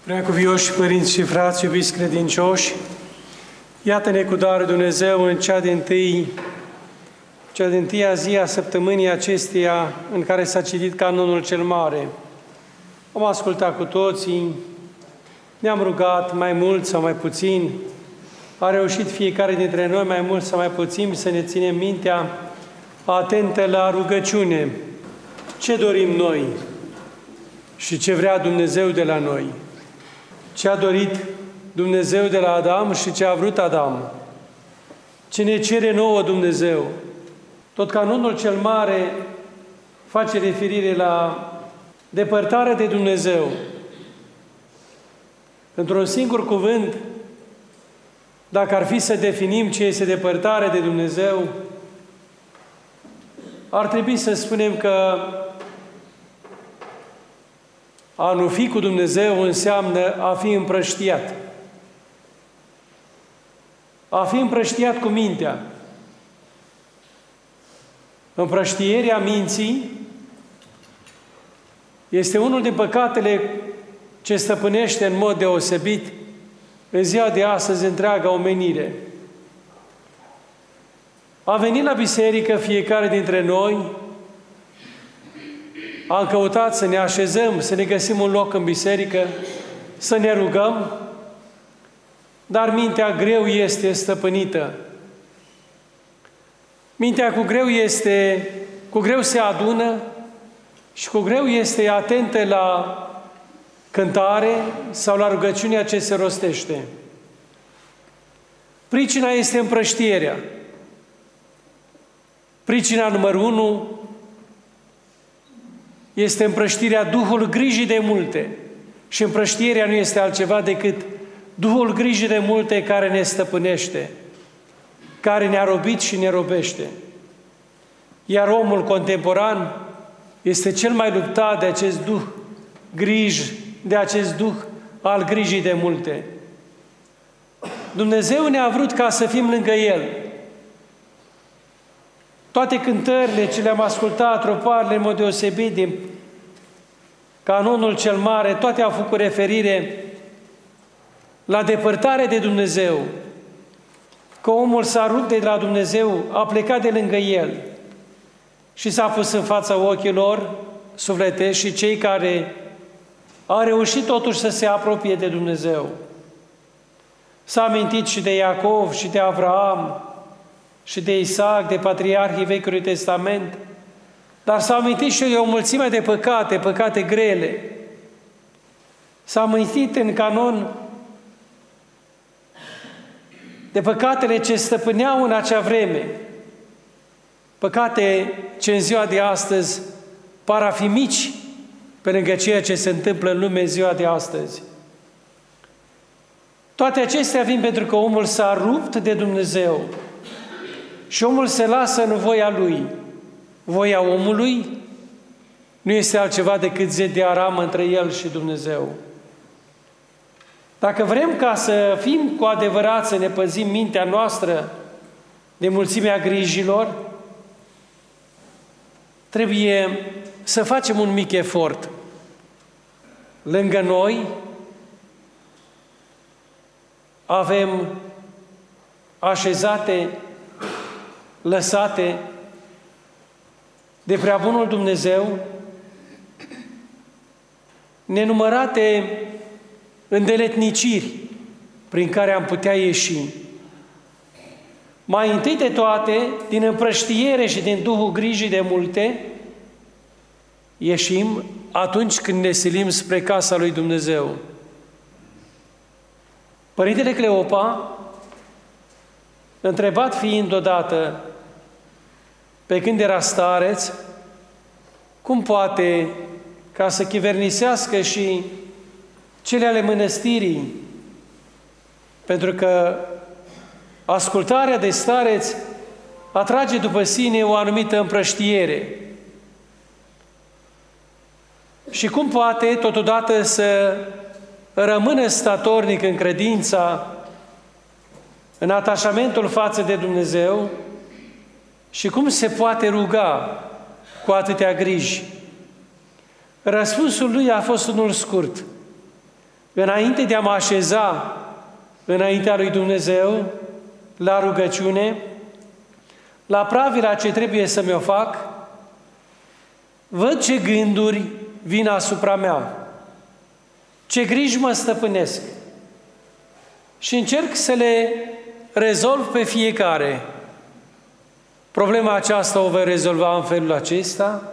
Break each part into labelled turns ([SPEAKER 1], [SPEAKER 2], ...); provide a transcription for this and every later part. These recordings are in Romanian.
[SPEAKER 1] Preacuvioși părinți și frați, iubiți credincioși, iată-ne cu darul Dumnezeu în cea din tâia zi a săptămânii acesteia în care s-a citit Canonul cel Mare. Am ascultat cu toții, ne-am rugat mai mult sau mai puțin, a reușit fiecare dintre noi mai mult sau mai puțin să ne ținem mintea atentă la rugăciune. Ce dorim noi și ce vrea Dumnezeu de la noi? Ce a dorit Dumnezeu de la Adam și ce a vrut Adam? Ce ne cere nouă Dumnezeu? Tot Canonul cel Mare face referire la depărtarea de Dumnezeu. Într-un singur cuvânt, dacă ar fi să definim ce este depărtarea de Dumnezeu, ar trebui să spunem că a nu fi cu Dumnezeu înseamnă a fi împrăștiat. A fi împrăștiat cu mintea. Împrăștierea minții este unul din păcatele ce stăpânește în mod deosebit în ziua de astăzi întreaga omenire. A venit la biserică fiecare dintre noi, am căutat să ne așezăm, să ne găsim un loc în biserică, să ne rugăm, dar mintea greu este stăpânită. Mintea cu greu se adună și cu greu este atentă la cântare sau la rugăciunea ce se rostește. Pricina este împrăștierea. Pricina numărul 1 este împrăștirea Duhul grijii de multe. Și împrăștierea nu este altceva decât Duhul grijii de multe care ne stăpânește, care ne-a robit și ne robește. Iar omul contemporan este cel mai luptat de acest Duh de acest Duh al grijii de multe. Dumnezeu ne-a vrut ca să fim lângă El. Toate cântările ce le-am ascultat, troparele în mod deosebit din Canonul cel Mare, toate au făcut referire la depărtare de Dumnezeu, că omul s-a rupt de la Dumnezeu, a plecat de lângă El și s-a pus în fața ochilor sufletești și cei care au reușit totuși să se apropie de Dumnezeu. S-a amintit și de Iacov și de Avraam și de Isaac, de patriarhii Vechiului Testament, dar s-a amintit și de o mulțime de păcate grele. S-a amintit în canon de păcatele ce stăpâneau în acea vreme, păcate ce în ziua de astăzi par a fi mici pe lângă ceea ce se întâmplă în lume în ziua de astăzi. Toate acestea vin pentru că omul s-a rupt de Dumnezeu și omul se lasă în voia lui. Voia omului nu este altceva decât zid de aramă între el și Dumnezeu. Dacă vrem ca să fim cu adevărat, să ne păzim mintea noastră de mulțimea grijilor, trebuie să facem un mic efort. Lângă noi avem așezate, lăsate de preabunul Dumnezeu nenumărate îndeletniciri prin care am putea ieși. Mai întâi de toate, din împrăștiere și din Duhul grijii de multe, ieșim atunci când ne silim spre casa lui Dumnezeu. Părintele Cleopa, întrebat fiind odată, pe când era stareț, cum poate ca să chivernisească și cele ale mănăstirii, pentru că ascultarea de stareț atrage după sine o anumită împrăștiere. Și cum poate totodată să rămână statornic în credința, în atașamentul față de Dumnezeu și cum se poate ruga cu atâtea griji? Răspunsul lui a fost unul scurt. înainte de a mă așeza înaintea lui Dumnezeu, la rugăciune, la pravila ce trebuie să mi-o fac, văd ce gânduri vin asupra mea, ce griji mă stăpânesc și încerc să le rezolv pe fiecare. Problema aceasta o voi rezolva în felul acesta,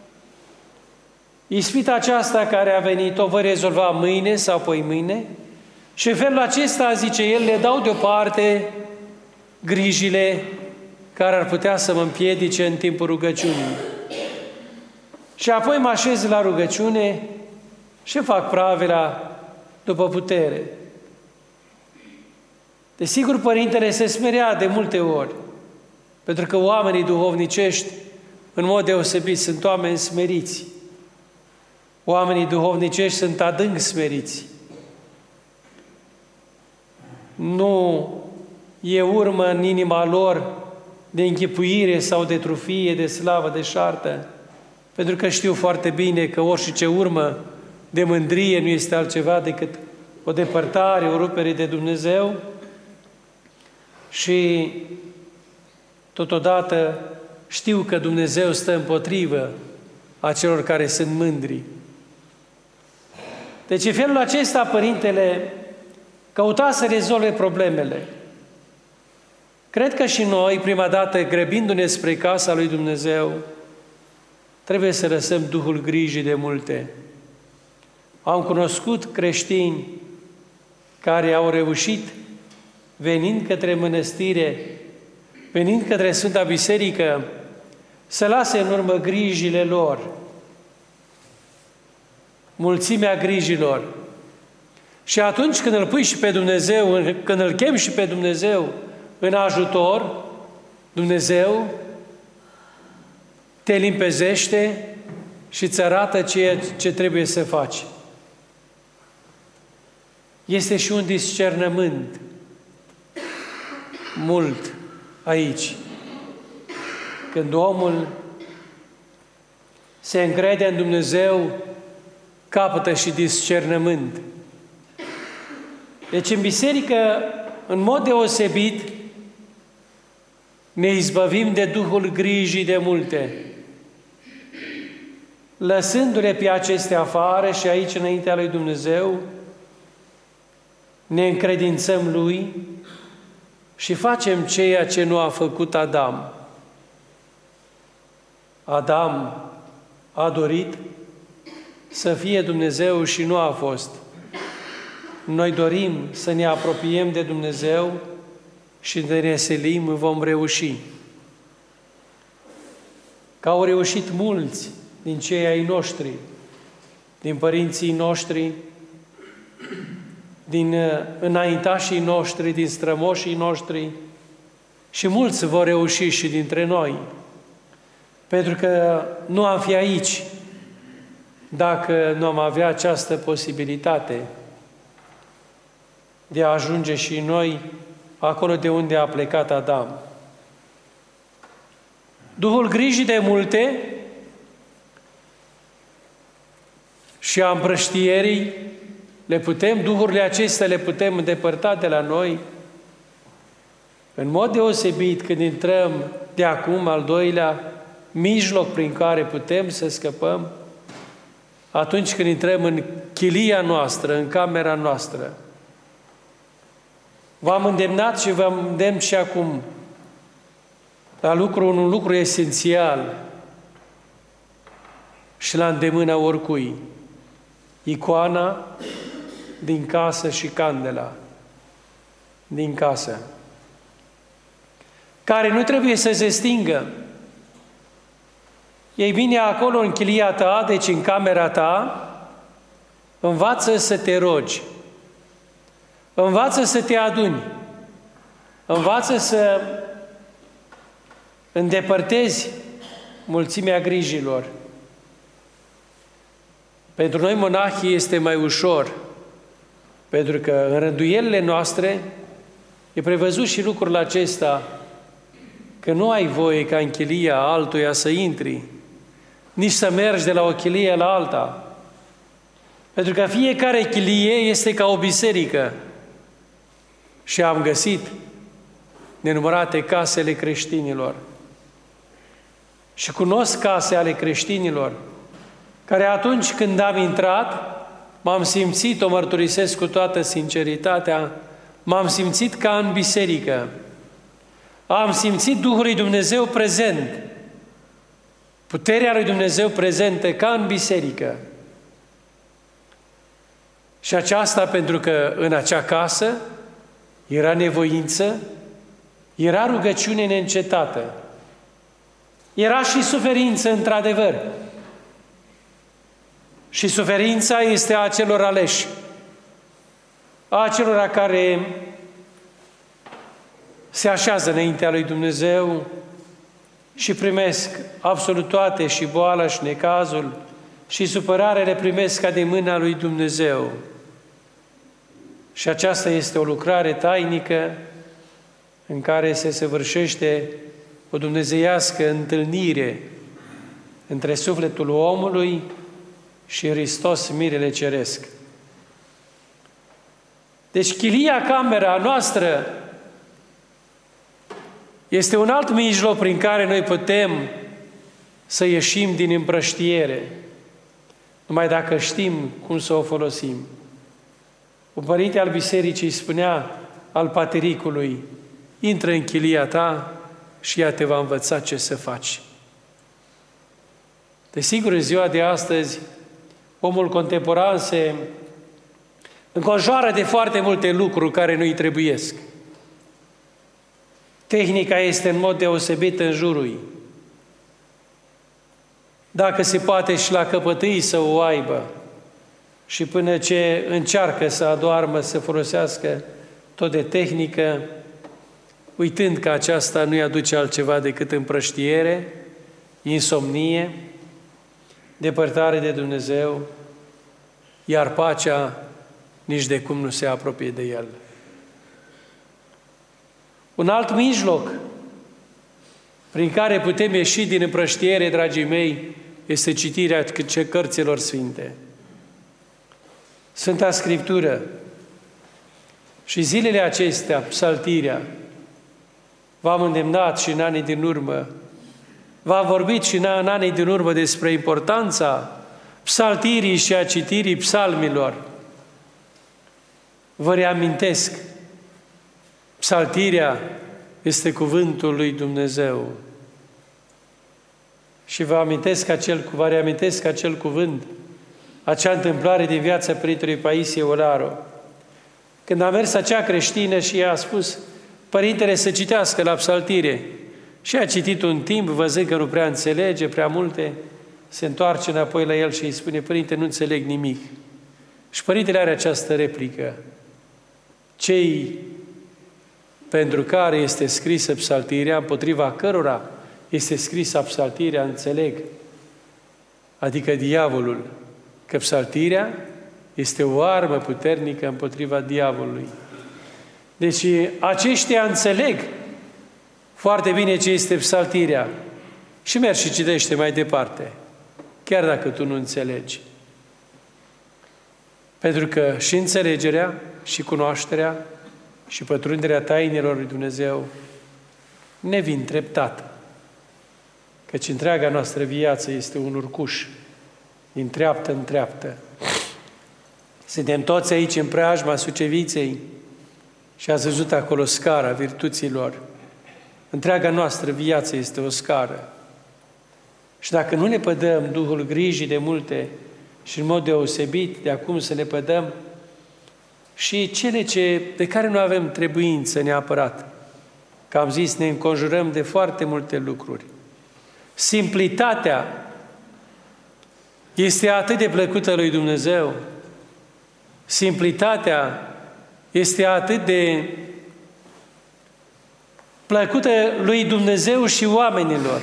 [SPEAKER 1] ispita aceasta care a venit o voi rezolva mâine sau poimâine și în felul acesta, zice el, le dau deoparte grijile care ar putea să mă împiedice în timpul rugăciunii. Și apoi mă așez la rugăciune și fac pravila după putere. Desigur, Părintele se smerea de multe ori, pentru că oamenii duhovnicești, în mod deosebit, sunt oameni smeriți. Oamenii duhovnicești sunt adânc smeriți. Nu e urmă în inima lor de închipuire sau de trufie, de slavă, de șartă, pentru că știu foarte bine că orice urmă de mândrie nu este altceva decât o depărtare, o rupere de Dumnezeu și totodată știu că Dumnezeu stă împotrivă a celor care sunt mândri. Deci în felul acesta Părintele căuta să rezolve problemele. Cred că și noi, prima dată, grăbindu-ne spre casa lui Dumnezeu, trebuie să lăsăm Duhul grijii de multe. Am cunoscut creștini care au reușit, venind către mănăstire, venind către Sfânta Biserică, să lase în urmă grijile lor, mulțimea grijilor. Și atunci când îl pui și pe Dumnezeu, când îl chem și pe Dumnezeu în ajutor, Dumnezeu te limpezește și îți arată ceea ce trebuie să faci. Este și un discernământ mult aici. Când omul se încrede în Dumnezeu, capătă și discernământ. Deci în biserică, în mod deosebit, ne izbăvim de Duhul grijii de multe. Lăsându-le pe acestea afară și aici înaintea lui Dumnezeu, ne încredințăm Lui și facem ceea ce nu a făcut Adam. Adam a dorit să fie Dumnezeu și nu a fost. Noi dorim să ne apropiem de Dumnezeu și de ne selim vom reuși. Că au reușit mulți din cei ai noștri, din părinții noștri, din înaintașii noștri, din strămoșii noștri și mulți vor reuși și dintre noi. Pentru că nu am fi aici dacă nu am avea această posibilitate de a ajunge și noi acolo de unde a plecat Adam. Duhul grijii de multe și a împrăștierii, duhurile acestea le putem îndepărta de la noi, în mod deosebit când intrăm de acum al doilea mijloc prin care putem să scăpăm, atunci când intrăm în chilia noastră, în camera noastră. V-am îndemnat și v-am îndemn și acum la un lucru esențial și la îndemâna oricui. Icoana din casă și candela din casă, care nu trebuie să se stingă. Ei bine, acolo în chilia ta, deci în camera ta, învață să te rogi, învață să te aduni, învață să îndepărtezi mulțimea grijilor. Pentru noi monahii este mai ușor, pentru că în rânduielile noastre e prevăzut și lucrul acesta, că nu ai voie ca în chilia altuia să intri, nici să mergi de la o chilie la alta. Pentru că fiecare chilie este ca o biserică. Și am găsit nenumărate case ale creștinilor. Și cunosc case ale creștinilor, care atunci când am intrat, m-am simțit, o mărturisesc cu toată sinceritatea, m-am simțit ca în biserică. Am simțit Duhul lui Dumnezeu prezent, puterea lui Dumnezeu prezentă ca în biserică. Și aceasta pentru că în acea casă era nevoință, era rugăciune neîncetată, era și suferință într-adevăr. Și suferința este a celor aleși, a celor care se așează înaintea lui Dumnezeu și primesc absolut toate, și boala și necazul și supărarea le primesc ca de mâna lui Dumnezeu. Și aceasta este o lucrare tainică în care se săvârșește o dumnezeiască întâlnire între sufletul omului și Hristos, mirele ceresc. Deci chilia, camera noastră, este un alt mijloc prin care noi putem să ieșim din împrăștiere, numai dacă știm cum să o folosim. Un părinte al bisericii spunea al patericului: intră în chilia ta și ea te va învăța ce să faci. Desigur, în ziua de astăzi, omul contemporan se înconjoară de foarte multe lucruri care nu-i trebuiesc. Tehnica este în mod deosebit în jurul lui. Dacă se poate și la căpătâi să o aibă, și până ce încearcă să adoarmă, să folosească tot de tehnică, uitând că aceasta nu-i aduce altceva decât împrăștiere, insomnie, depărtare de Dumnezeu, iar pacea nici de cum nu se apropie de El. Un alt mijloc prin care putem ieși din împrăștiere, dragii mei, este citirea cărților sfinte. Sfânta Scriptură și zilele acestea, psaltirea, v-am îndemnat și în anii din urmă, v-am vorbit și în anii din urmă despre importanța psaltirii și a citirii psalmilor. Vă reamintesc, psaltirea este cuvântul lui Dumnezeu. Și vă reamintesc acel cuvânt, acea întâmplare din viața Părintelui Paisie Olaru. Când a mers acea creștină și i-a spus părintele să citească la psaltire, și a citit un timp, văzând că nu prea înțelege prea multe, se întoarce înapoi la el și îi spune: părinte, nu înțeleg nimic. Și părintele are această replică: cei pentru care este scrisă psaltirea, împotriva cărora este scrisă psaltirea, înțeleg, adică diavolul, că psaltirea este o armă puternică împotriva diavolului. Deci aceștia înțeleg foarte bine ce este psaltirea și mergi și citește mai departe, chiar dacă tu nu înțelegi. Pentru că și înțelegerea, și cunoașterea, și pătrunderea tainelor lui Dumnezeu ne vin treptat. Căci întreaga noastră viață este un urcuș, din treaptă în treaptă. Suntem toți aici în preajma Suceviței și ați văzut acolo scara virtuților. Întreaga noastră viață este o scară. Și dacă nu ne pădăm Duhul grijii de multe și în mod deosebit de acum să ne pădăm și cele de care nu avem trebuință neapărat, că am zis, ne înconjurăm de foarte multe lucruri. Simplitatea este atât de plăcută lui Dumnezeu. Simplitatea este atât de plăcută lui Dumnezeu și oamenilor.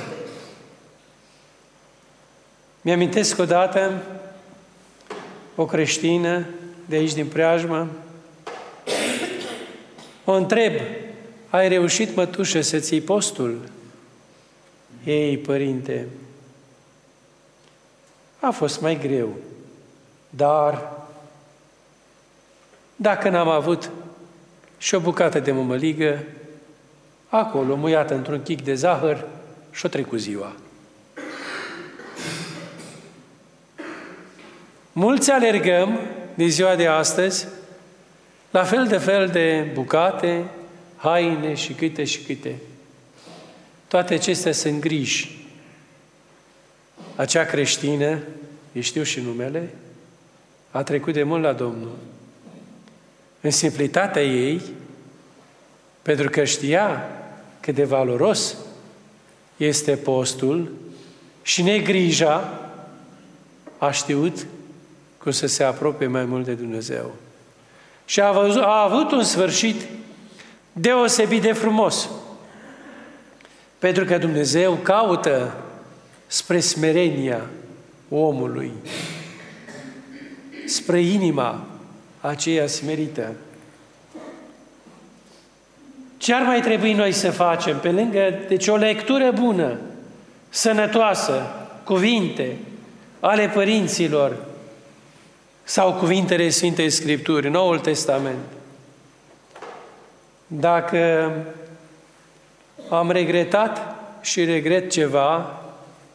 [SPEAKER 1] Mi-amintesc odată o creștină de aici din preajmă, o întreb: ai reușit, mătușă, să ții postul? Ei, părinte, a fost mai greu, dar Dacă n-am avut și o bucată de mămăligă, acolo, muiată într-un chic de zahăr, și-o trecut ziua. Mulți alergăm de ziua de astăzi la fel de bucate, haine și câte și câte. Toate acestea sunt griji. Acea creștină, îi știu și numele, a trecut de mult la Domnul. În simplitatea ei, pentru că știa cât de valoros este postul și negrija, a știut cum să se apropie mai mult de Dumnezeu. Și a avut un sfârșit deosebit de frumos. Pentru că Dumnezeu caută spre smerenia omului, spre inima aceea smerită. Ce ar mai trebui noi să facem? Pe lângă, deci, o lectură bună, sănătoasă, cuvinte ale părinților sau cuvintele Sfintei Scripturi, Noul Testament. Dacă am regretat și regret ceva,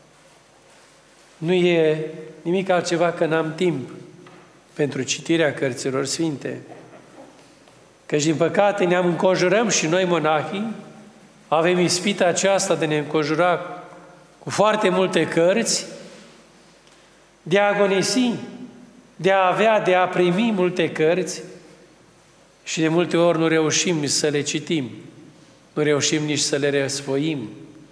[SPEAKER 1] nu e nimic altceva că n-am timp pentru citirea cărților sfinte. Căci, din păcate, ne înconjurăm și noi, monahii, avem ispita aceasta de ne înconjura cu foarte multe cărți, de a agonisi, de a avea, de a primi multe cărți și de multe ori nu reușim să le citim, nu reușim nici să le răsfoim.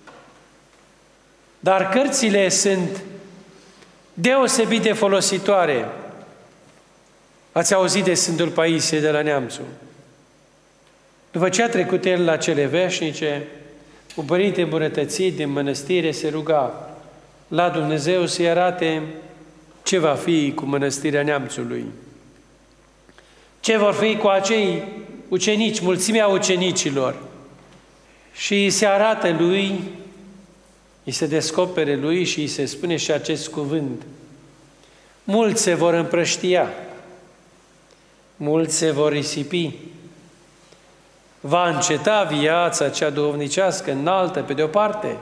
[SPEAKER 1] Dar cărțile sunt deosebit de folositoare. Ați auzit de Sfântul Paisie de la Neamțu. După ce a trecut el la cele veșnice, cu părinte îmbunătățit din mănăstire se ruga la Dumnezeu să-i arate ce va fi cu mănăstirea Neamțului. Ce vor fi cu acei ucenici, mulțimea ucenicilor. Și îi se arată lui, îi se descopere lui și îi se spune și acest cuvânt. Mulți se vor împrăștia, mulți se vor risipi, va înceta viața cea duhovnicească înaltă pe de-o parte.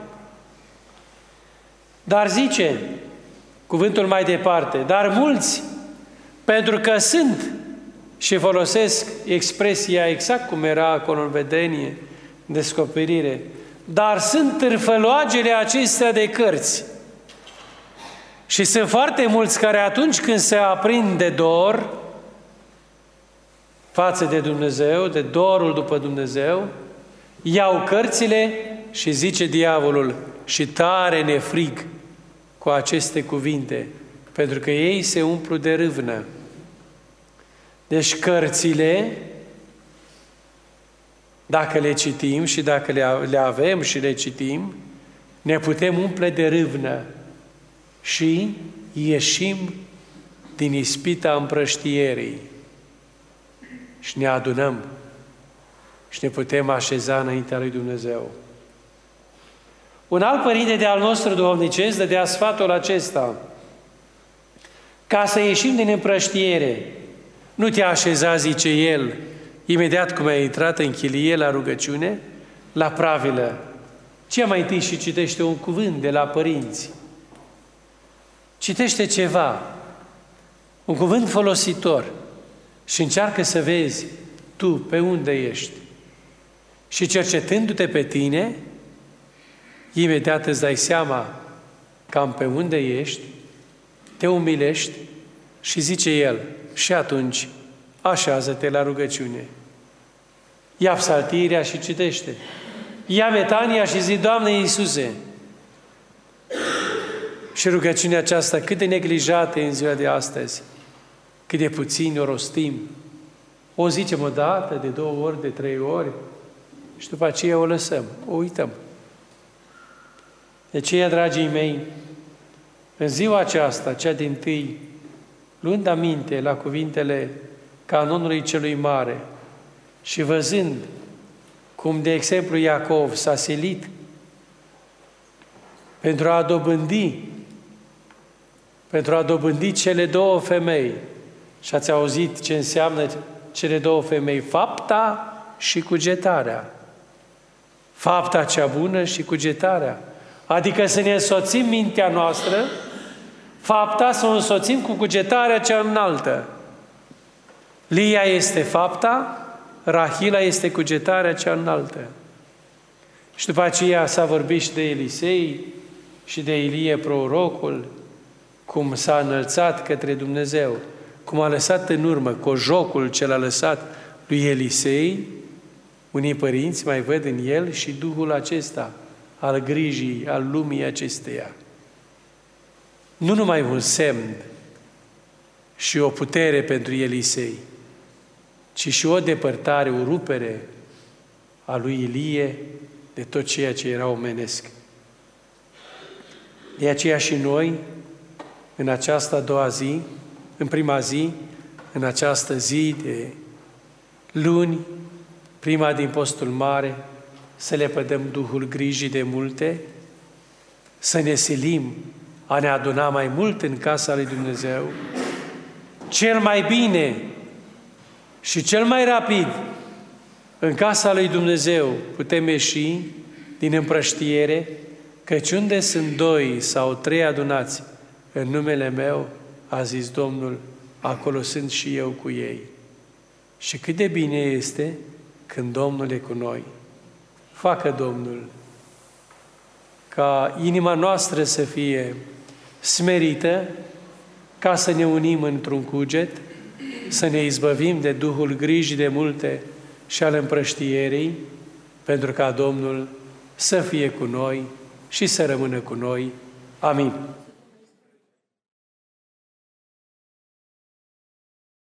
[SPEAKER 1] Dar zice cuvântul mai departe, dar mulți, pentru că sunt, și folosesc expresia exact cum era acolo în vedenie, în descoperire, dar sunt târfăloagele acestea de cărți. Și sunt foarte mulți care atunci când se aprind de dor față de Dumnezeu, de dorul după Dumnezeu, iau cărțile și zice diavolul, și tare ne frig cu aceste cuvinte, pentru că ei se umplu de râvnă. Deci cărțile, dacă le citim și dacă le avem și le citim, ne putem umple de râvnă și ieșim din ispita împrăștierii și ne adunăm și ne putem așeza înaintea lui Dumnezeu. Un alt părinte de al nostru duhovnicesc dădea sfatul acesta: ca să ieșim din împrăștiere, nu te așeza, zice el, imediat cum ai intrat în chilie la rugăciune, la pravilă, ci mai întâi și citește un cuvânt de la părinți. Citește ceva, un cuvânt folositor și încearcă să vezi tu pe unde ești. Și cercetându-te pe tine, imediat îți dai seama cam pe unde ești, te umilești și zice el, și atunci așează-te la rugăciune. Ia psaltirea și citește. Ia metania și zi, Doamne Iisuse. Și rugăciunea aceasta cât de neglijată în ziua de astăzi, cât de puțin o rostim. O zicem o dată, de 2 ori, de 3 ori și după aceea o lăsăm, o uităm. De aceea, dragii mei, în ziua aceasta, cea dintâi, luând aminte la cuvintele canonului celui mare și văzând cum, de exemplu, Iacov s-a silit pentru a dobândi cele 2 femei, și ați auzit ce înseamnă cele două femei, fapta și cugetarea. Fapta cea bună și cugetarea. Adică să ne însoțim mintea noastră, fapta să o însoțim cu cugetarea cea înaltă. Lia este fapta, Rahila este cugetarea cea înaltă. Și după aceea s-a vorbit și de Elisei și de Ilie prorocul, cum s-a înălțat către Dumnezeu, cum a lăsat în urmă cojocul ce l-a lăsat lui Elisei. Unii părinți mai văd în el și Duhul acesta al grijii, al lumii acesteia. Nu numai un semn și o putere pentru Elisei, ci și o depărtare, o rupere a lui Ilie de tot ceea ce era omenesc. De aceea și noi, în această a doua zi, în prima zi, în această zi de luni, prima din postul mare, să le pădăm Duhul grijii de multe, să ne silim a ne aduna mai mult în casa lui Dumnezeu, cel mai bine și cel mai rapid în casa lui Dumnezeu putem ieși din împrăștiere, căci unde sunt 2 sau 3 adunați în numele meu, a zis Domnul, acolo sunt și eu cu ei. Și cât de bine este când Domnul e cu noi. Facă Domnul ca inima noastră să fie smerită, ca să ne unim într-un cuget, să ne izbăvim de Duhul grijii de multe și al împrăștierii, pentru ca Domnul să fie cu noi și să rămână cu noi. Amin.